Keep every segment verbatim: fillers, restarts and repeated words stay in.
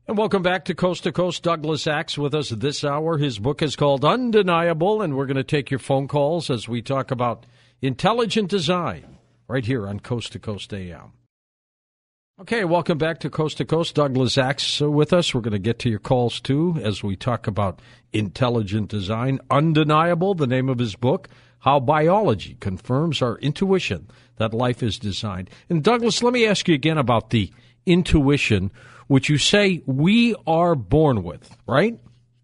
And welcome back to Coast to Coast. Douglas Axe with us this hour. His book is called Undeniable, and we're going to take your phone calls as we talk about intelligent design right here on Coast to Coast A M. Okay, welcome back to Coast to Coast. Douglas Axe with us. We're going to get to your calls, too, as we talk about intelligent design. Undeniable, the name of his book, How Biology Confirms Our Intuition That Life is Designed. And, Douglas, let me ask you again about the intuition, which you say we are born with, right?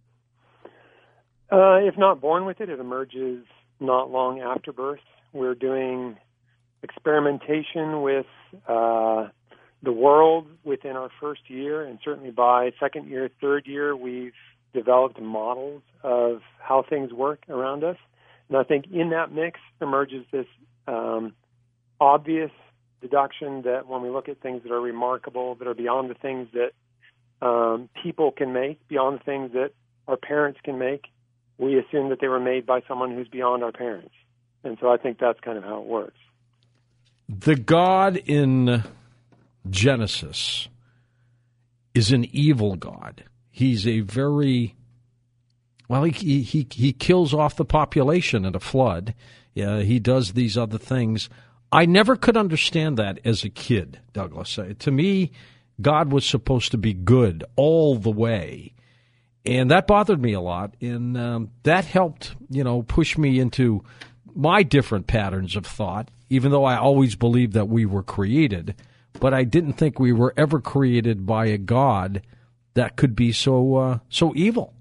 Uh, if not born with it, it emerges not long after birth. We're doing experimentation with uh, the world within our first year, and certainly by second year, third year, we've developed models of how things work around us. And I think in that mix emerges this um, obvious deduction that when we look at things that are remarkable, that are beyond the things that um, people can make, beyond the things that our parents can make, we assume that they were made by someone who's beyond our parents. And so I think that's kind of how it works. The God in Genesis is an evil God. He's a very, well, he he he kills off the population in a flood. Yeah, he does these other things. I never could understand that as a kid, Douglas. Uh, to me, God was supposed to be good all the way. And that bothered me a lot. And um, that helped, you know, push me into my different patterns of thought, even though I always believed that we were created. But I didn't think we were ever created by a God that could be so uh, so evil.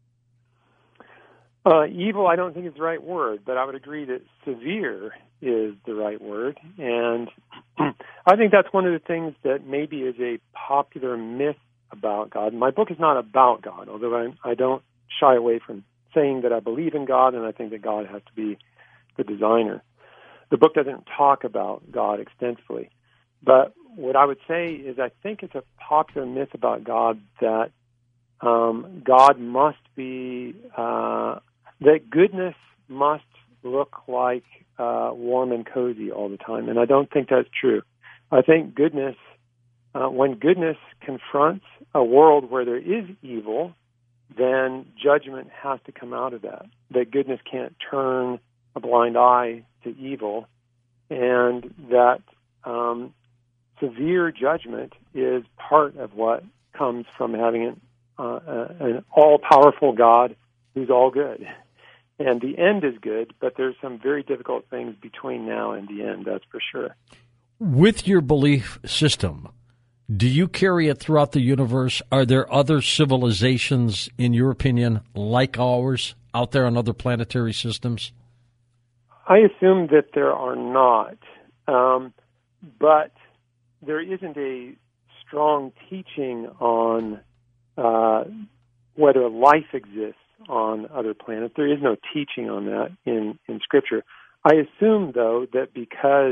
Uh, evil, I don't think is the right word, but I would agree that severe is the right word. And I think that's one of the things that maybe is a popular myth about God. My book is not about God, although I, I don't shy away from saying that I believe in God and I think that God has to be the designer. The book doesn't talk about God extensively. But what I would say is I think it's a popular myth about God that um, God must be, uh, that goodness must look like uh, warm and cozy all the time. And I don't think that's true. I think goodness, uh, when goodness confronts a world where there is evil, then judgment has to come out of that. That goodness can't turn a blind eye to evil, and that um, severe judgment is part of what comes from having an, uh, an all-powerful God who's all good. And the end is good, but there's some very difficult things between now and the end, that's for sure. With your belief system, do you carry it throughout the universe? Are there other civilizations, in your opinion, like ours out there on other planetary systems? I assume that there are not, um, but there isn't a strong teaching on uh, whether life exists on other planets. There is no teaching on that in, in Scripture. I assume, though, that because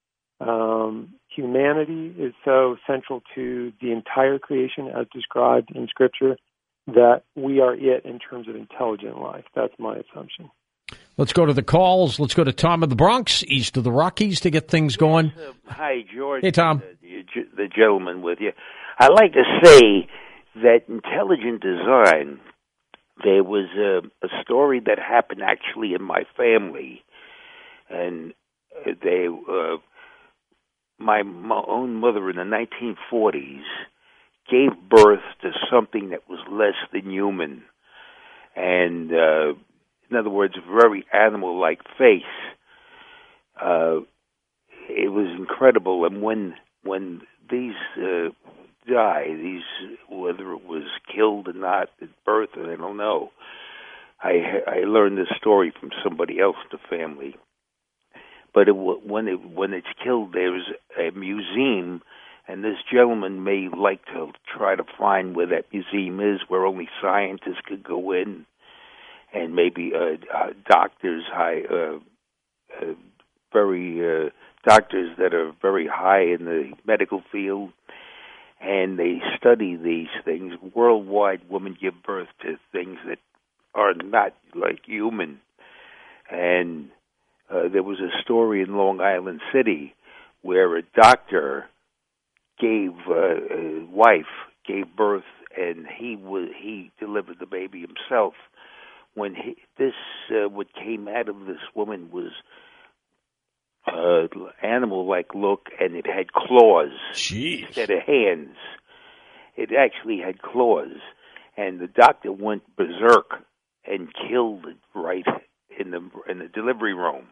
um, humanity is so central to the entire creation as described in Scripture, that we are it in terms of intelligent life. That's my assumption. Let's go to the calls. Let's go to Tom in the Bronx, east of the Rockies, to get things going. Yes, uh, hi, George. Hey, Tom. The, the gentleman with you. I'd like to say that intelligent design, there was a, a story that happened actually in my family, and they, uh, my, my own mother in the nineteen forties gave birth to something that was less than human, and uh, in other words, a very animal-like face. Uh, it was incredible, and when when these uh, die, these whether it was killed or not at birth, I don't know. I I learned this story from somebody else in the family. But it, when it when it's killed, there's a museum, and this gentleman may like to try to find where that museum is, where only scientists could go in, and maybe uh, uh, doctors, high, uh, uh, very uh, doctors that are very high in the medical field, and they study these things. Worldwide, women give birth to things that are not like human. And uh, there was a story in Long Island City where a doctor gave uh, a wife gave birth and he was he delivered the baby himself. When he, this uh, what came out of this woman was uh, animal-like look, and it had claws Jeez. instead of hands. It actually had claws, and the doctor went berserk and killed it right in the in the delivery room.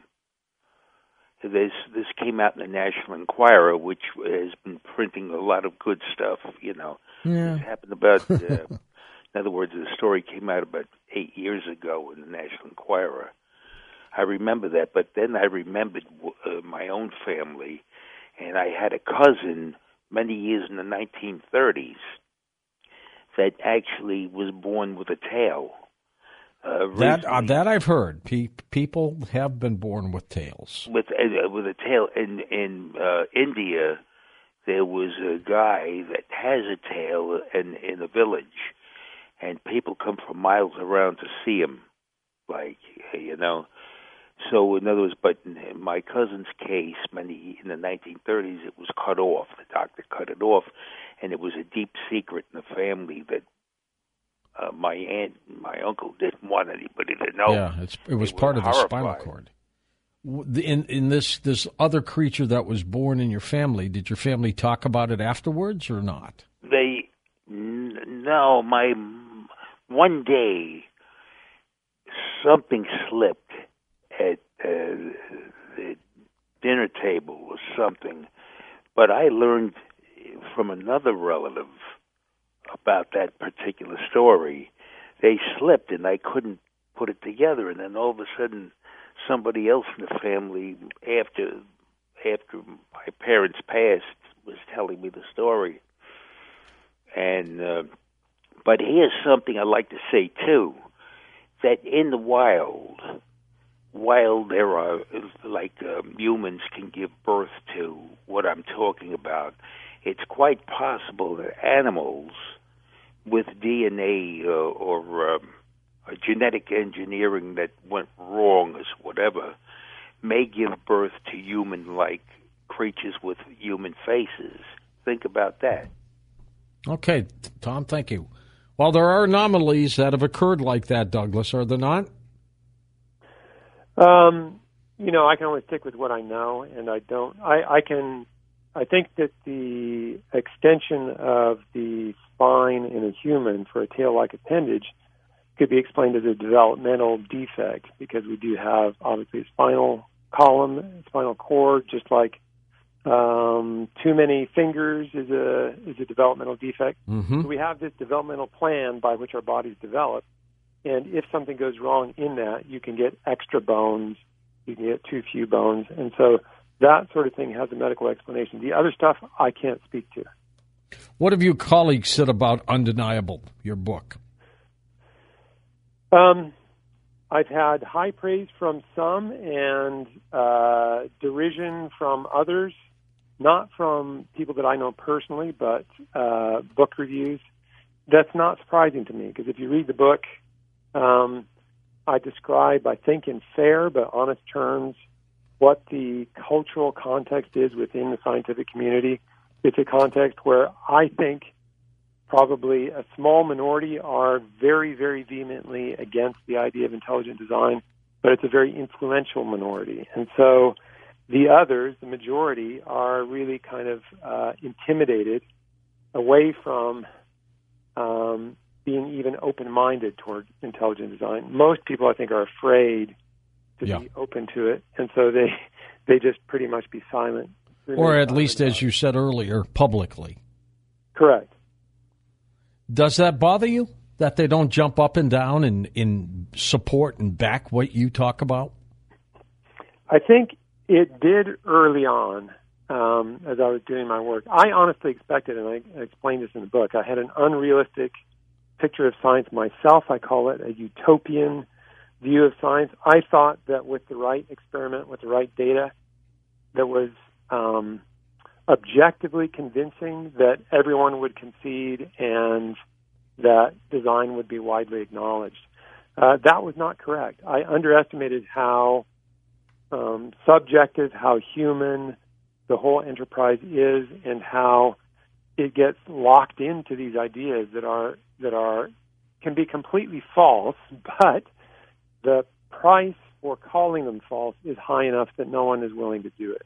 This this came out in the National Enquirer, which has been printing a lot of good stuff. You know, yeah. This happened about. Uh, in other words, the story came out about eight years ago in the National Enquirer. I remember that, but then I remembered uh, my own family, and I had a cousin many years in the nineteen thirties that actually was born with a tail. Uh, that uh, that I've heard. Pe- people have been born with tails. With uh, with a tail. In in uh, India, there was a guy that has a tail in in a village, and people come from miles around to see him. Like, you know. So in other words, but in my cousin's case, many in the nineteen thirties, it was cut off. The doctor cut it off, and it was a deep secret in the family that uh, my aunt and my uncle didn't want anybody to know. Yeah, it's, it was they part of the horrified. spinal cord. In in this this other creature that was born in your family, did your family talk about it afterwards or not? They n- no, my one day something slipped at uh, the dinner table or something, but I learned from another relative about that particular story. They slipped and I couldn't put it together, and then all of a sudden somebody else in the family after after my parents passed was telling me the story. And uh, but here's something I'd like to say too, that in the wild, while there are, like um, humans can give birth to what I'm talking about, it's quite possible that animals with D N A uh, or um, a genetic engineering that went wrong or whatever may give birth to human-like creatures with human faces. Think about that. Okay, Tom, thank you. Well, there are anomalies that have occurred like that, Douglas, are there not? Um, you know, I can only stick with what I know, and I don't. I, I can. I think that the extension of the spine in a human for a tail-like appendage could be explained as a developmental defect, because we do have obviously a spinal column, spinal cord, just like um, too many fingers is a is a developmental defect. Mm-hmm. So we have this developmental plan by which our bodies develop. And if something goes wrong in that, you can get extra bones, you can get too few bones. And so that sort of thing has a medical explanation. The other stuff I can't speak to. What have your colleagues said about Undeniable, your book? Um, I've had high praise from some and uh, derision from others, not from people that I know personally, but uh, book reviews. That's not surprising to me, because if you read the book, Um, I describe, I think in fair but honest terms, what the cultural context is within the scientific community. It's a context where I think probably a small minority are very, very vehemently against the idea of intelligent design, but it's a very influential minority. And so the others, the majority, are really kind of uh, intimidated away from um, being even open-minded toward intelligent design. Most people, I think, are afraid to yeah. be open to it, and so they they just pretty much be silent. Or at least, as you said earlier, publicly. Correct. Does that bother you, that they don't jump up and down in, in support and back what you talk about? I think it did early on um, as I was doing my work. I honestly expected, and I explained this in the book, I had an unrealistic picture of science myself. I call it a utopian view of science. I thought that with the right experiment, with the right data, that was um, objectively convincing, that everyone would concede and that design would be widely acknowledged. Uh, that was not correct. I underestimated how um, subjective, how human the whole enterprise is, and how it gets locked into these ideas that are that are can be completely false, but the price for calling them false is high enough that no one is willing to do it.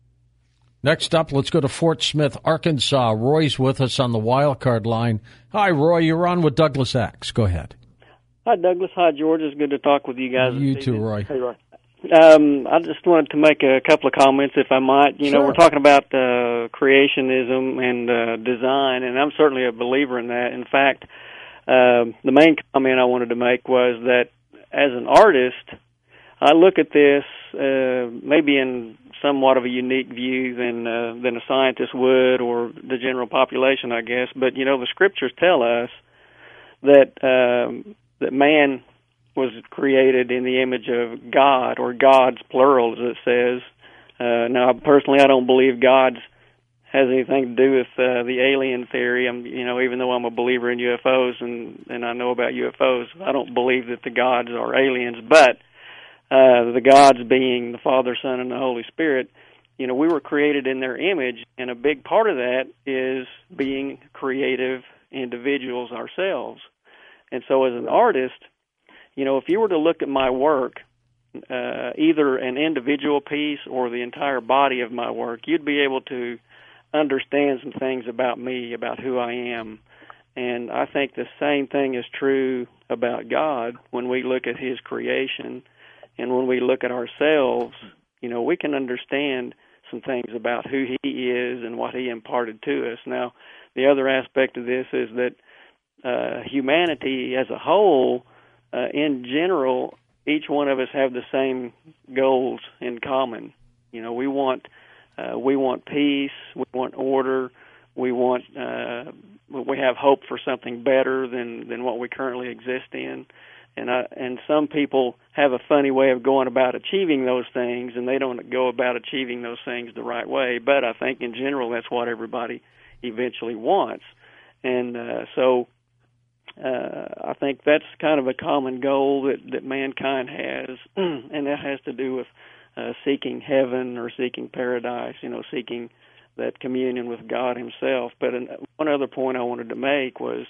Next up, let's go to Fort Smith, Arkansas. Roy's with us on the wild card line. Hi, Roy. You're on with Douglas Axe. Go ahead. Hi, Douglas. Hi, George. It's good to talk with you guys. You too, Roy. Hey, Roy. Um, I just wanted to make a couple of comments, if I might. You Sure. know, we're talking about uh, creationism and uh, design, and I'm certainly a believer in that. In fact, um, the main comment I wanted to make was that as an artist, I look at this uh, maybe in somewhat of a unique view than uh, than a scientist would, or the general population, I guess. But you know, the scriptures tell us that um, that man was created in the image of God, or gods, plural, as it says. Uh, now, personally, I don't believe God has anything to do with uh, the alien theory. I'm, you know, even though I'm a believer in U F Os and, and I know about U F Os, I don't believe that the gods are aliens. But uh, the gods being the Father, Son, and the Holy Spirit, you know, we were created in their image, and a big part of that is being creative individuals ourselves. And so as an artist, you know, if you were to look at my work, uh, either an individual piece or the entire body of my work, you'd be able to understand some things about me, about who I am. And I think the same thing is true about God when we look at His creation, and when we look at ourselves, you know, we can understand some things about who He is and what He imparted to us. Now, the other aspect of this is that uh, humanity as a whole, Uh, in general, each one of us have the same goals in common. You know, we want uh, we want peace, we want order, we want uh, we have hope for something better than, than what we currently exist in. And I, and some people have a funny way of going about achieving those things, and they don't go about achieving those things the right way. But I think in general, that's what everybody eventually wants. And uh, so. Uh, I think that's kind of a common goal that, that mankind has, and that has to do with uh, seeking heaven or seeking paradise, you know, seeking that communion with God Himself. But an, one other point I wanted to make was,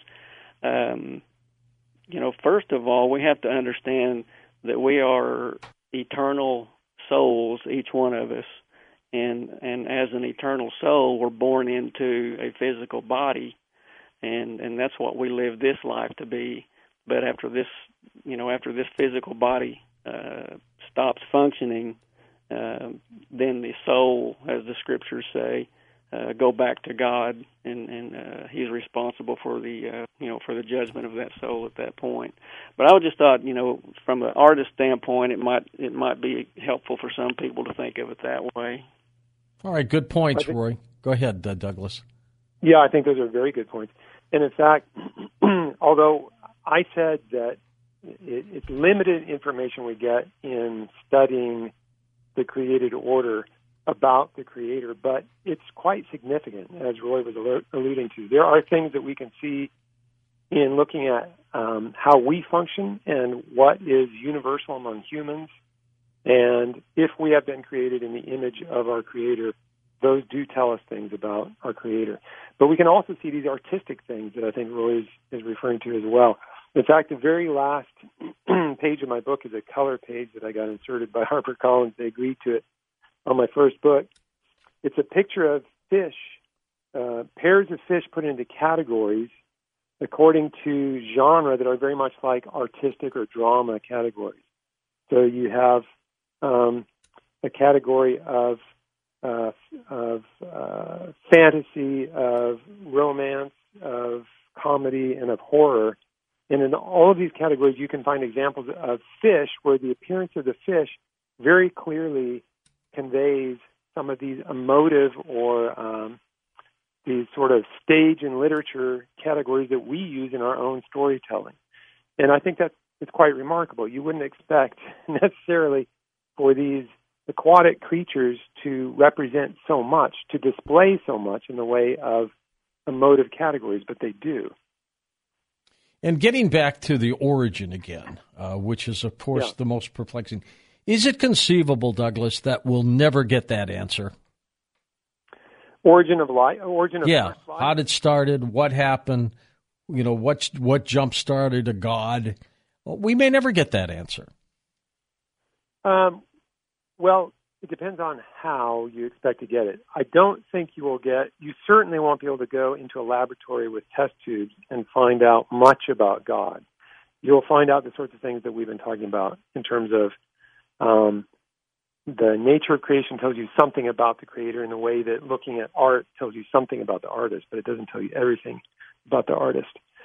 um, you know, first of all, we have to understand that we are eternal souls, each one of us, and and as an eternal soul, we're born into a physical body. And and that's what we live this life to be. But after this, you know, after this physical body uh, stops functioning, uh, then the soul, as the scriptures say, uh, go back to God, and and uh, He's responsible for the uh, you know for the judgment of that soul at that point. But I just thought, you know, from an artist standpoint, it might it might be helpful for some people to think of it that way. All right, good points, Roy. Go ahead, uh, Douglas. Yeah, I think those are very good points. And in fact, although I said that it, it's limited information we get in studying the created order about the Creator, but it's quite significant, as Roy was alluding to. There are things that we can see in looking at um, how we function and what is universal among humans. And if we have been created in the image of our Creator, those do tell us things about our Creator. But we can also see these artistic things that I think Roy is, is referring to as well. In fact, the very last page of my book is a color page that I got inserted by HarperCollins. They agreed to it on my first book. It's a picture of fish, uh, pairs of fish put into categories according to genre that are very much like artistic or drama categories. So you have um, a category of Uh, of uh, fantasy, of romance, of comedy, and of horror. And in all of these categories, you can find examples of fish where the appearance of the fish very clearly conveys some of these emotive or um, these sort of stage and literature categories that we use in our own storytelling. And I think that it's quite remarkable. You wouldn't expect necessarily for these aquatic creatures to represent so much, to display so much in the way of emotive categories, but they do. And getting back to the origin again, uh, which is, of course, yeah. the most perplexing, is it conceivable, Douglas, that we'll never get that answer? origin of life, origin of yeah, life. how it started, what happened, you know, what what jump started a God. We may never get that answer. Um, well, it depends on how you expect to get it. I don't think you will get, you certainly won't be able to go into a laboratory with test tubes and find out much about God. You'll find out the sorts of things that we've been talking about in terms of um, the nature of creation tells you something about the creator in the way that looking at art tells you something about the artist, but it doesn't tell you everything about the artist.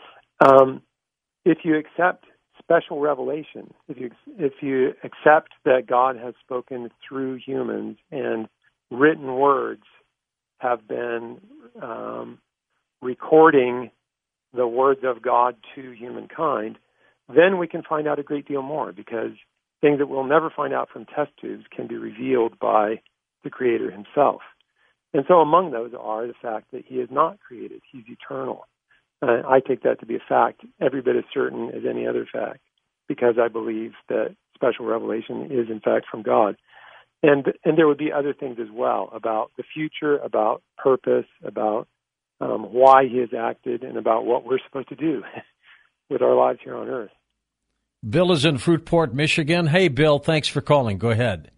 Um, if you accept special revelation, if you if you accept that God has spoken through humans and written words have been um, recording the words of God to humankind, then we can find out a great deal more, because things that we'll never find out from test tubes can be revealed by the Creator himself. And so among those are the fact that he is not created, he's eternal. Uh, I take that to be a fact every bit as certain as any other fact, because I believe that special revelation is in fact from God. And and there would be other things as well about the future, about purpose, about um, why he has acted, and about what we're supposed to do with our lives here on earth. Bill is in Fruitport, Michigan. Hey, Bill, thanks for calling. Go ahead.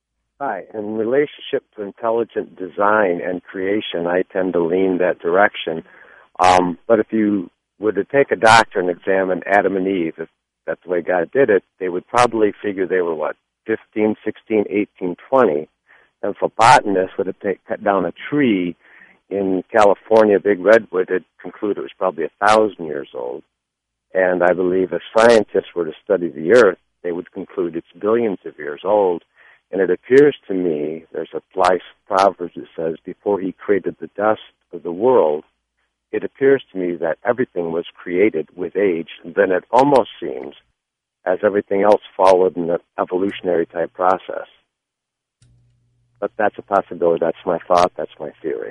Hi. In relationship to intelligent design and creation, I tend to lean that direction. Um, but if you were to take a doctor and examine Adam and Eve, if that's the way God did it, they would probably figure they were, what, fifteen, sixteen, eighteen, twenty. And if a botanist would have take, cut down a tree in California, big redwood, they'd conclude it was probably a thousand years old. And I believe if scientists were to study the earth, they would conclude it's billions of years old. And it appears to me, there's a life proverb that says, before he created the dust of the world, it appears to me that everything was created with age. And then it almost seems as everything else followed in an evolutionary type process. But that's a possibility. That's my thought. That's my theory.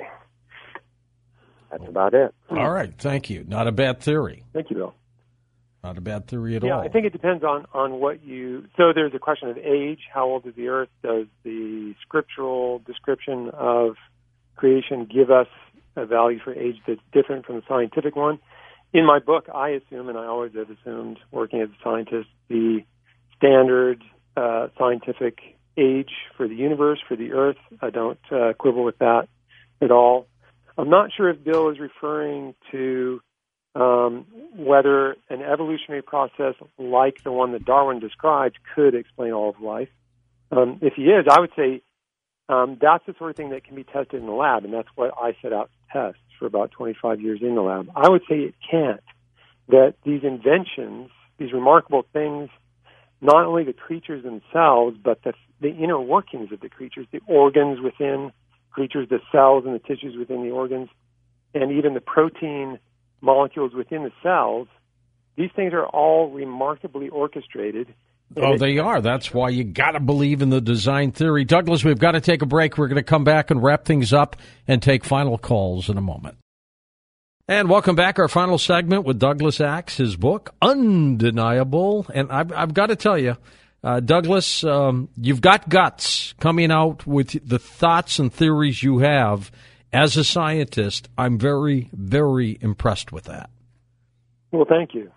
That's about it. All right. Thank you. Not a bad theory. Thank you, Bill. Not a bad theory at yeah, all. I think it depends on, on what you... So there's a question of age. How old is the earth? Does the scriptural description of creation give us a value for age that's different from the scientific one? In my book, I assume, and I always have assumed, working as a scientist, the standard uh, scientific age for the universe, for the earth. I don't uh, quibble with that at all. I'm not sure if Bill is referring to um, whether an evolutionary process like the one that Darwin described could explain all of life. Um, if he is, I would say um, that's the sort of thing that can be tested in the lab, and that's what I set out to test for about twenty-five years in the lab. I would say it can't. That these inventions, these remarkable things, not only the creatures themselves, but the, the inner workings of the creatures, the organs within creatures, the cells and the tissues within the organs, and even the protein molecules within the cells, these things are all remarkably orchestrated. Oh, they are. That's why you got to believe in the design theory. Douglas, we've got to take a break. We're going to come back and wrap things up and take final calls in a moment. And welcome back. Our final segment with Douglas Axe, his book, Undeniable. And I've, I've got to tell you, uh, Douglas, um, you've got guts coming out with the thoughts and theories you have as a scientist. I'm very, very impressed with that. Well, thank you.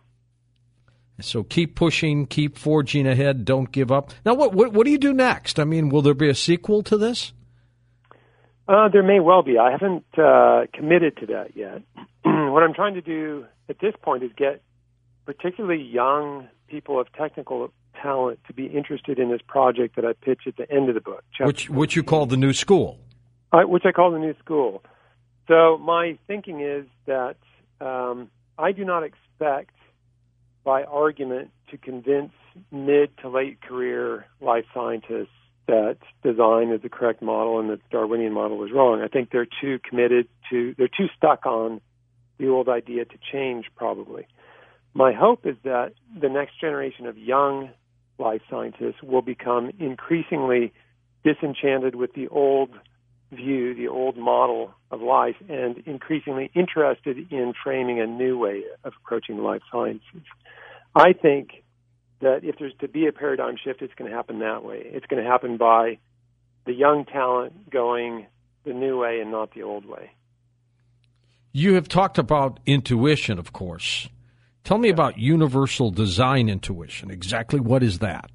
So keep pushing, keep forging ahead, don't give up. Now, what what, what do you do next? I mean, will there be a sequel to this? Uh, there may well be. I haven't uh, committed to that yet. What I'm trying to do at this point is get particularly young people of technical talent to be interested in this project that I pitch at the end of the book. Which, which you call the New School. Uh, which I call the New School. So my thinking is that um, I do not expect by argument to convince mid to late career life scientists that design is the correct model and that the Darwinian model is wrong. I think they're too committed to, they're too stuck on the old idea to change probably. My hope is that the next generation of young life scientists will become increasingly disenchanted with the old view, the old model of life, and increasingly interested in framing a new way of approaching life sciences. I think that if there's to be a paradigm shift, it's going to happen that way. It's going to happen by the young talent going, the new way and not the old way. You have talked about intuition, of course. Tell me about universal design intuition. Exactly what is that?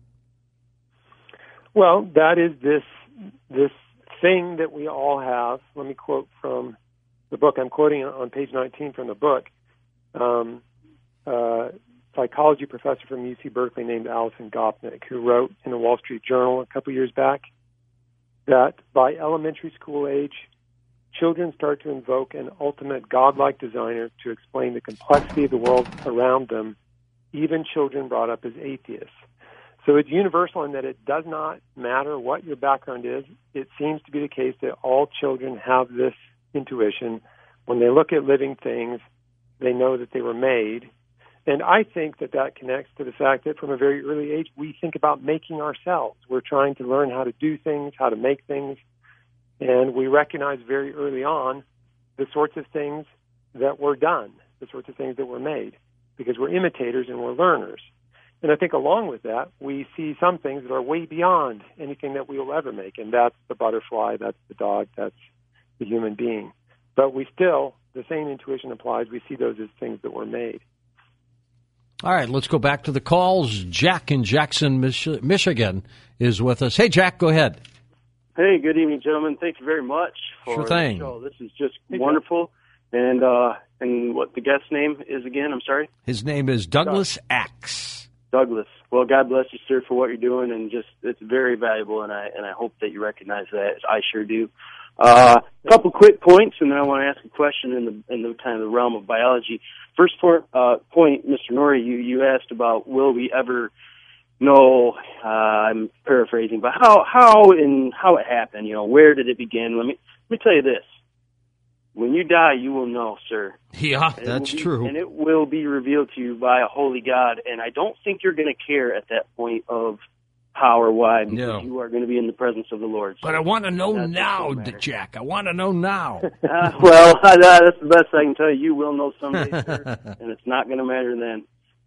Well, that is this this thing that we all have. Let me quote from the book. I'm quoting on page nineteen from the book. Um, uh, psychology professor from U C Berkeley named Alison Gopnik, who wrote in the Wall Street Journal a couple years back that by elementary school age, children start to invoke an ultimate godlike designer to explain the complexity of the world around them, even children brought up as atheists. So it's universal in that it does not matter what your background is. It seems to be the case that all children have this intuition. When they look at living things, they know that they were made. And I think that that connects to the fact that from a very early age, we think about making ourselves. We're trying to learn how to do things, how to make things. And we recognize very early on the sorts of things that were done, the sorts of things that were made, because we're imitators and we're learners. And I think along with that, we see some things that are way beyond anything that we will ever make, and that's the butterfly, that's the dog, that's the human being. But we still, the same intuition applies. We see those as things that were made. All right, let's go back to the calls. Jack in Jackson, Mich- Michigan is with us. Hey, Jack, go ahead. Hey, good evening, gentlemen. Thank you very much for sure thing. the show. This is just hey, wonderful. And uh, and what the guest's name is again? I'm sorry? His name is Douglas Axe. Douglas. Well, God bless you, sir, for what you're doing, and just it's very valuable, and I and I hope that you recognize that. I sure do. Uh, a couple quick points, and then I want to ask a question in the in the kind of the realm of biology. First point, uh, point, Mister Norrie, you you asked about will we ever know? Uh, I'm paraphrasing, but how how and how it happened? You know, where did it begin? Let me let me tell you this. When you die, you will know, sir. Yeah, that's be, true. And it will be revealed to you by a holy God. And I don't think you're going to care at that point of how or why, because no. you are going to be in the presence of the Lord. So but I want to know now, Jack. I want to know now. uh, well, uh, that's the best I can tell you. You will know someday, sir, and it's not going to matter then.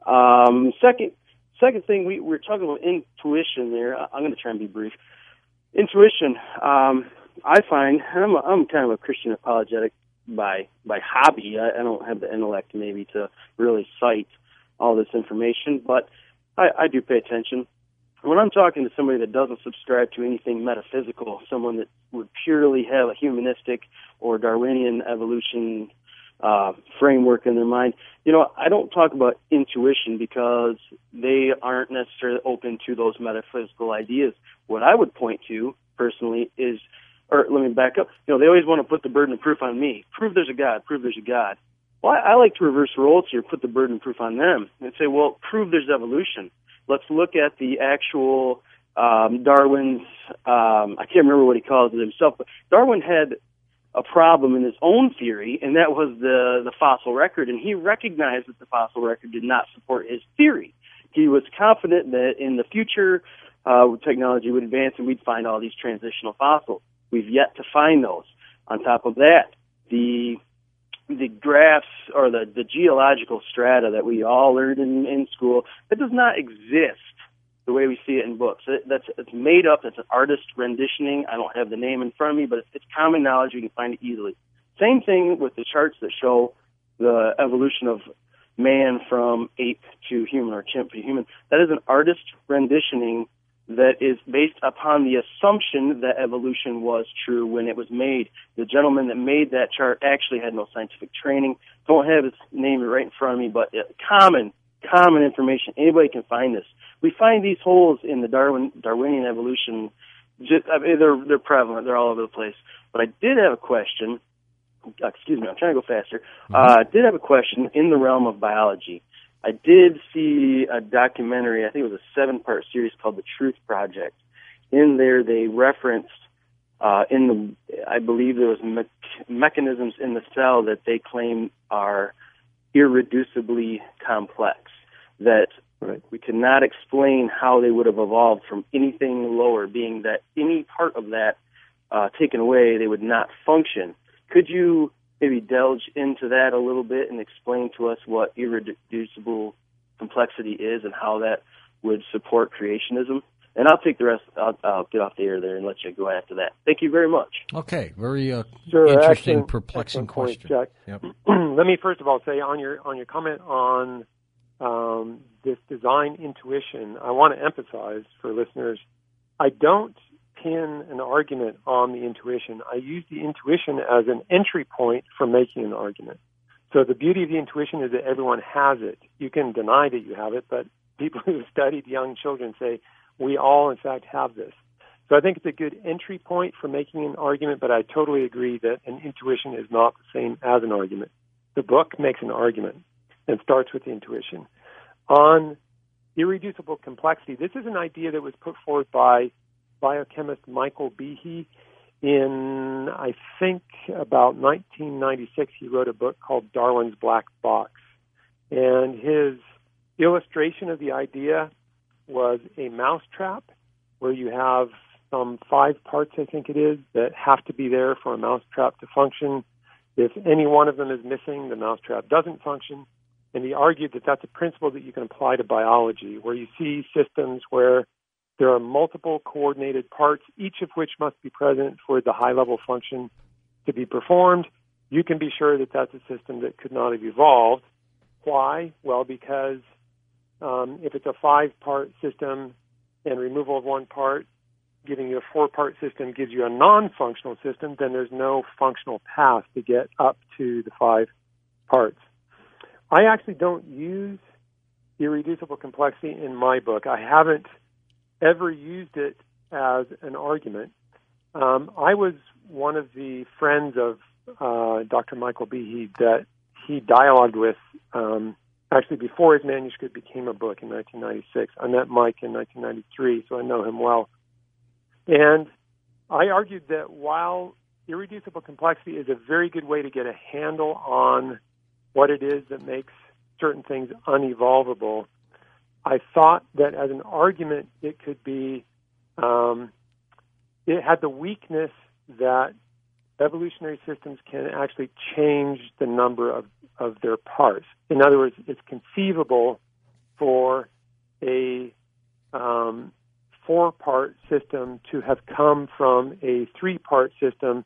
Um, second, second thing, we, we're talking about intuition there. I'm going to try and be brief. Intuition. Um, I find I'm a, I'm kind of a Christian apologetic by by hobby. I, I don't have the intellect maybe to really cite all this information, but I, I do pay attention. When I'm talking to somebody that doesn't subscribe to anything metaphysical, someone that would purely have a humanistic or Darwinian evolution uh, framework in their mind, you know, I don't talk about intuition because they aren't necessarily open to those metaphysical ideas. What I would point to personally is Or let me back up. You know, they always want to put the burden of proof on me. Prove there's a God. Prove there's a God. Well, I, I like to reverse roles here, put the burden of proof on them, and say, well, prove there's evolution. Let's look at the actual um, Darwin's, um, I can't remember what he calls it himself, but Darwin had a problem in his own theory, and that was the, the fossil record, and he recognized that the fossil record did not support his theory. He was confident that in the future, uh, technology would advance and we'd find all these transitional fossils. We've yet to find those. On top of that, the the graphs or the, the geological strata that we all learned in, in school, that does not exist the way we see it in books. It, that's it's made up. It's an artist renditioning. I don't have the name in front of me, but it's, it's common knowledge. You can find it easily. Same thing with the charts that show the evolution of man from ape to human or chimp to human. That is an artist renditioning that is based upon the assumption that evolution was true when it was made. The gentleman that made that chart actually had no scientific training. Don't have his name right in front of me, but it, common, common information. Anybody can find this. We find these holes in the Darwin Darwinian evolution. Just, I mean, they're they're prevalent. They're all over the place. But I did have a question. Excuse me, I'm trying to go faster. Mm-hmm. Uh, I did have a question in the realm of biology. I did see a documentary, I think it was a seven-part series called The Truth Project. In there, they referenced, uh, in the, I believe there was me- mechanisms in the cell that they claim are irreducibly complex, that right. we cannot explain how they would have evolved from anything lower, being that any part of that uh, taken away, they would not function. Could you maybe delve into that a little bit and explain to us what irreducible complexity is and how that would support creationism? And I'll take the rest. I'll, I'll get off the air there and let you go after that. Thank you very much. Okay, very uh, sure, interesting, excellent, perplexing excellent point, question. Jack. Yep. Let me first of all say on your on your comment on um, this design intuition, I want to emphasize for listeners, I don't pin an argument on the intuition. I use the intuition as an entry point for making an argument. So the beauty of the intuition is that everyone has it. You can deny that you have it, but people who have studied young children say, we all, in fact, have this. So I think it's a good entry point for making an argument, but I totally agree that an intuition is not the same as an argument. The book makes an argument and starts with the intuition. On irreducible complexity, this is an idea that was put forward by biochemist Michael Behe. In, I think, about nineteen ninety-six, he wrote a book called Darwin's Black Box. And his illustration of the idea was a mousetrap where you have some five parts, I think it is, that have to be there for a mousetrap to function. If any one of them is missing, the mousetrap doesn't function. And he argued that that's a principle that you can apply to biology, where you see systems where there are multiple coordinated parts, each of which must be present for the high-level function to be performed. You can be sure that that's a system that could not have evolved. Why? Well, because um, if it's a five-part system and removal of one part, giving you a four-part system gives you a non-functional system, then there's no functional path to get up to the five parts. I actually don't use irreducible complexity in my book. I haven't ever used it as an argument. Um, I was one of the friends of uh, Doctor Michael Behe that he dialogued with um, actually before his manuscript became a book in nineteen ninety-six. I met Mike in nineteen ninety-three, so I know him well. And I argued that while irreducible complexity is a very good way to get a handle on what it is that makes certain things unevolvable, I thought that as an argument it could be, um, it had the weakness that evolutionary systems can actually change the number of, of their parts. In other words, it's conceivable for a um, four-part system to have come from a three-part system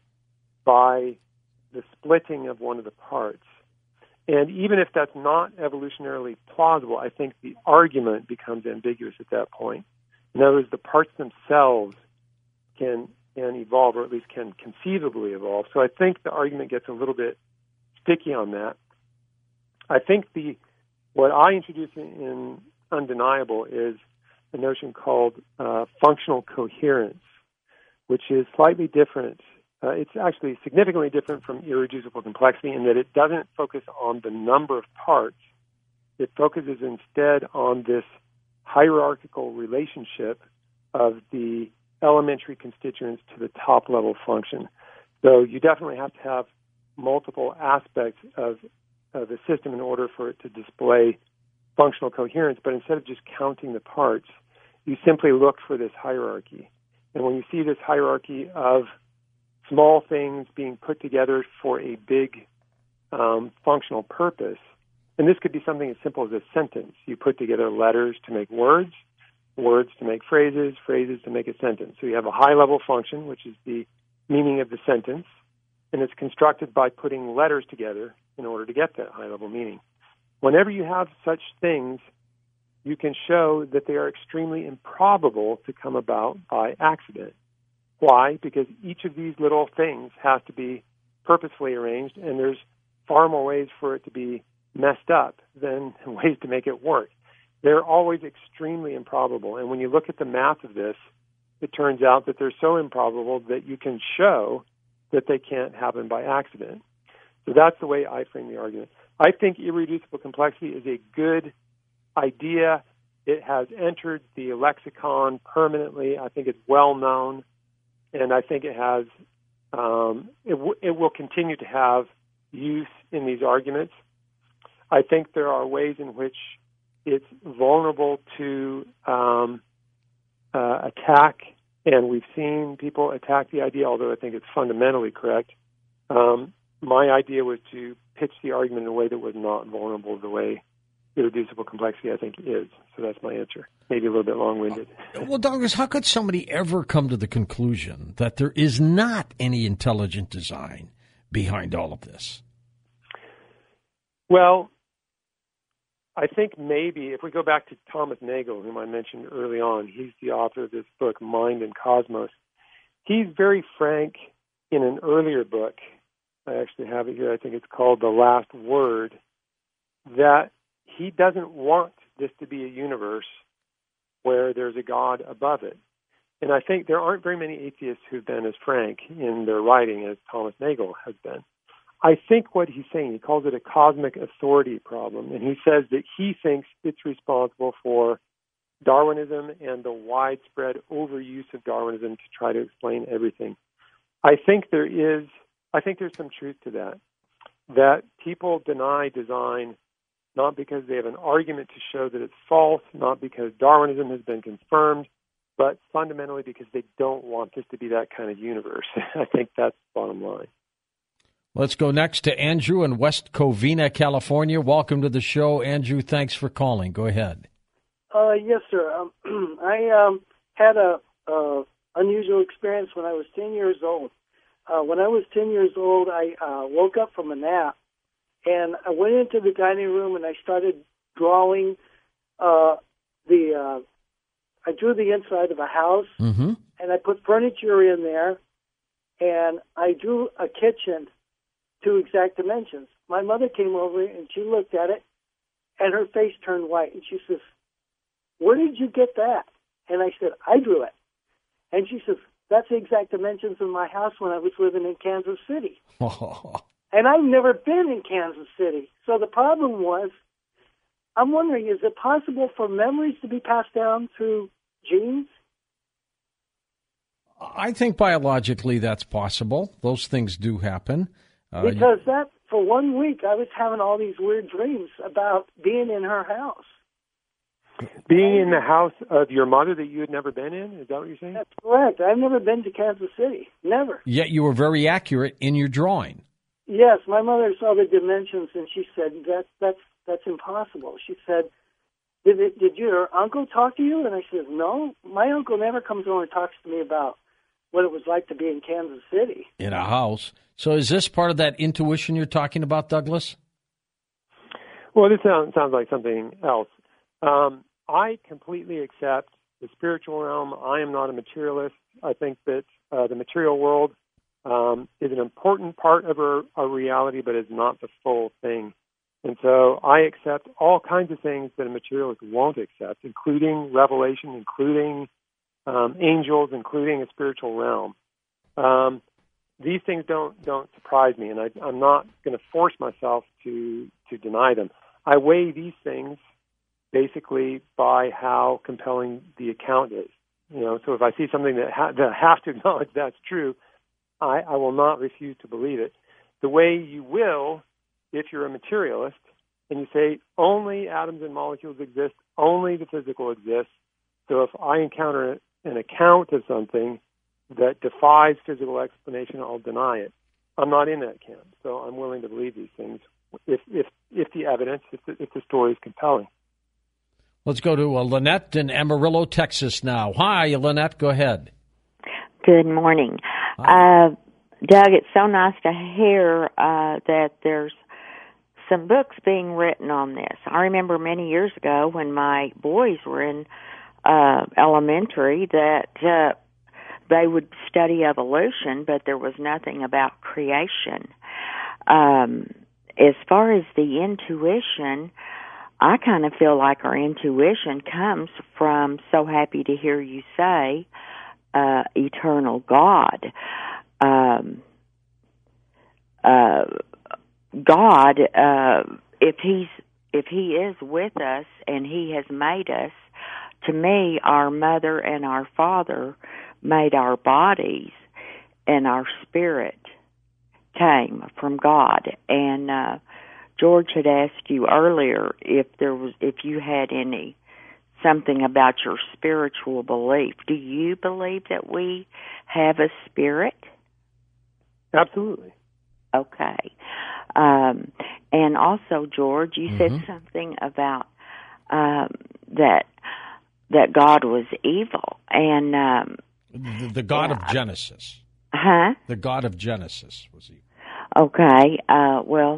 by the splitting of one of the parts. And even if that's not evolutionarily plausible, I think the argument becomes ambiguous at that point. In other words, the parts themselves can, can evolve, or at least can conceivably evolve. So I think the argument gets a little bit sticky on that. I think the what I introduce in, in Undeniable is a notion called uh, functional coherence, which is slightly different. Uh, it's actually significantly different from irreducible complexity in that it doesn't focus on the number of parts. It focuses instead on this hierarchical relationship of the elementary constituents to the top-level function. So you definitely have to have multiple aspects of, of the system in order for it to display functional coherence, but instead of just counting the parts, you simply look for this hierarchy. And when you see this hierarchy of small things being put together for a big um, functional purpose, and this could be something as simple as a sentence. You put together letters to make words, words to make phrases, phrases to make a sentence. So you have a high-level function, which is the meaning of the sentence, and it's constructed by putting letters together in order to get that high-level meaning. Whenever you have such things, you can show that they are extremely improbable to come about by accident. Why? Because each of these little things has to be purposefully arranged, and there's far more ways for it to be messed up than ways to make it work. They're always extremely improbable, and when you look at the math of this, it turns out that they're so improbable that you can show that they can't happen by accident. So that's the way I frame the argument. I think irreducible complexity is a good idea. It has entered the lexicon permanently. I think it's well known, and I think it has um, it, w- it will continue to have use in these arguments. I think there are ways in which it's vulnerable to um, uh, attack, and we've seen people attack the idea, although I think it's fundamentally correct. Um, my idea was to pitch the argument in a way that was not vulnerable the way irreducible complexity, I think, is. So that's my answer. Maybe a little bit long-winded. Well, Douglas, how could somebody ever come to the conclusion that there is not any intelligent design behind all of this? Well, I think maybe if we go back to Thomas Nagel, whom I mentioned early on, he's the author of this book, Mind and Cosmos. He's very frank in an earlier book. I actually have it here. I think it's called The Last Word, that he doesn't want this to be a universe where there's a God above it. And I think there aren't very many atheists who've been as frank in their writing as Thomas Nagel has been. I think what he's saying, he calls it a cosmic authority problem, and he says that he thinks it's responsible for Darwinism and the widespread overuse of Darwinism to try to explain everything. I think there is, I think there's some truth to that, that people deny design not because they have an argument to show that it's false, not because Darwinism has been confirmed, but fundamentally because they don't want this to be that kind of universe. I think that's the bottom line. Let's go next to Andrew in West Covina, California. Welcome to the show, Andrew. Thanks for calling. Go ahead. Uh, yes, sir. Um, I um, had a, a unusual experience when I was ten years old. Uh, when I was ten years old, I uh, woke up from a nap, and I went into the dining room and I started drawing uh, the. Uh, I drew the inside of a house, mm-hmm. and I put furniture in there, and I drew a kitchen to exact dimensions. My mother came over and she looked at it, and her face turned white, and she says, "Where did you get that?" And I said, "I drew it." And she says, "That's the exact dimensions of my house when I was living in Kansas City." And I've never been in Kansas City. So the problem was, I'm wondering, is it possible for memories to be passed down through genes? I think biologically that's possible. Those things do happen. Uh, because that, for one week, I was having all these weird dreams about being in her house. Being in the house of your mother that you had never been in? Is that what you're saying? That's correct. I've never been to Kansas City. Never. Yet you were very accurate in your drawing. Yes, my mother saw the dimensions, and she said, that, that's that's impossible. She said, did, it, did your uncle talk to you? And I said, no, my uncle never comes over and talks to me about what it was like to be in Kansas City. In a house. So is this part of that intuition you're talking about, Douglas? Well, this sounds, sounds like something else. Um, I completely accept the spiritual realm. I am not a materialist. I think that uh, the material world um, is an important part of our, our reality, but is not the full thing. And so I accept all kinds of things that a materialist won't accept, including revelation, including um, angels, including a spiritual realm. Um, these things don't don't surprise me, and I, I'm not going to force myself to to deny them. I weigh these things basically by how compelling the account is. You know, so if I see something that, ha- that I have to acknowledge that's true, I, I will not refuse to believe it. The way you will, if you're a materialist, and you say only atoms and molecules exist, only the physical exists, so if I encounter an account of something that defies physical explanation, I'll deny it. I'm not in that camp, so I'm willing to believe these things if if, if the evidence, if the, if the story is compelling. Let's go to uh, Lynette in Amarillo, Texas now. Hi, Lynette, go ahead. Good morning. Uh, Doug, it's so nice to hear uh, that there's some books being written on this. I remember many years ago when my boys were in uh, elementary that uh, they would study evolution, but there was nothing about creation. Um, as far as the intuition, I kind of feel like our intuition comes from, so happy to hear you say, uh, eternal God. Um, uh, God, uh, if he's, if he is with us and he has made us, to me, our mother and our father made our bodies, and our spirit came from God. And, uh, George had asked you earlier if there was, if you had any, something about your spiritual belief. Do you believe that we have a spirit? Absolutely. Okay. Um, and also, George, you Mm-hmm. said something about um, that that God was evil, and um, The, the God yeah. of Genesis. Huh? The God of Genesis was evil. Okay. Uh, well,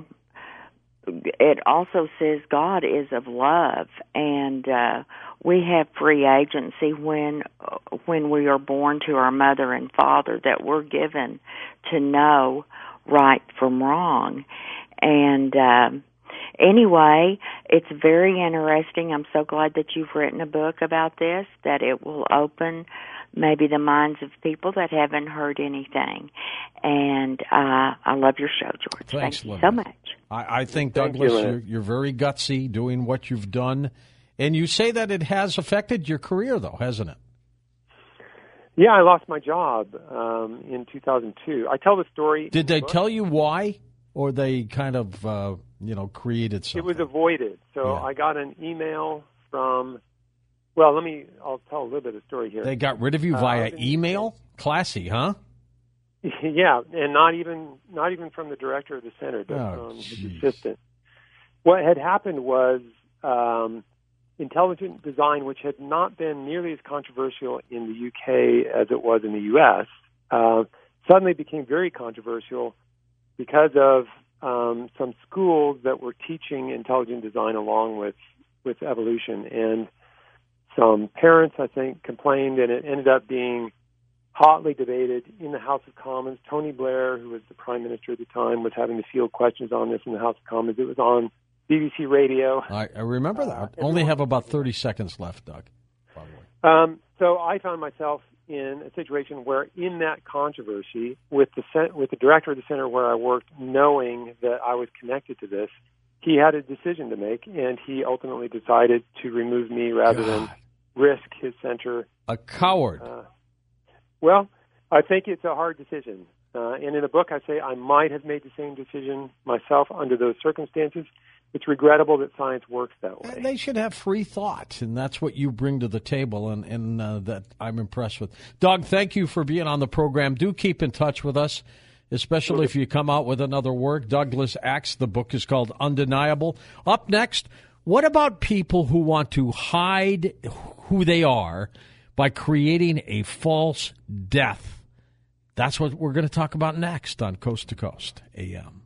it also says God is of love, and uh, we have free agency when when we are born to our mother and father, that we're given to know right from wrong. And um, anyway, it's very interesting. I'm so glad that you've written a book about this, that it will open maybe the minds of people that haven't heard anything. And uh, I love your show, George. Thanks, Thank you Linda. so much. I, I think, Thank Douglas, you, you, Linda. you're very gutsy doing what you've done. And you say that it has affected your career, though, hasn't it? Yeah, I lost my job um, in two thousand two. I tell the story. Did in the they book. tell you why? Or they kind of, uh, you know, created something? It was avoided. So Yeah. I got an email from, well, let me, I'll tell a little bit of story here. They got rid of you Uh, via I was in- email? Classy, huh? Yeah, and not even not even from the director of the center, but Oh, from his jeez. assistant. What had happened was um, intelligent design, which had not been nearly as controversial in the U K as it was in the U S, uh, suddenly became very controversial because of um, some schools that were teaching intelligent design along with with evolution, and some parents, I think, complained, and it ended up being hotly debated in the House of Commons. Tony Blair, who was the Prime Minister at the time, was having to field questions on this in the House of Commons. It was on B B C Radio. I, I remember that. Uh, Only everyone- have about thirty seconds left, Doug. By the way. Um, so I found myself in a situation where, in that controversy, with the cent- with the director of the center where I worked, knowing that I was connected to this, he had a decision to make, and he ultimately decided to remove me rather God. than risk his center. A coward. Uh, well, I think it's a hard decision. Uh, and in the book, I say I might have made the same decision myself under those circumstances. It's regrettable that science works that way. They should have free thought, and that's what you bring to the table, and, and uh, that I'm impressed with. Doug, thank you for being on the program. Do keep in touch with us, especially if you come out with another work. Douglas Axe, the book is called Undeniable. Up next, what about people who want to hide who they are by creating a false death? That's what we're going to talk about next on Coast to Coast A M.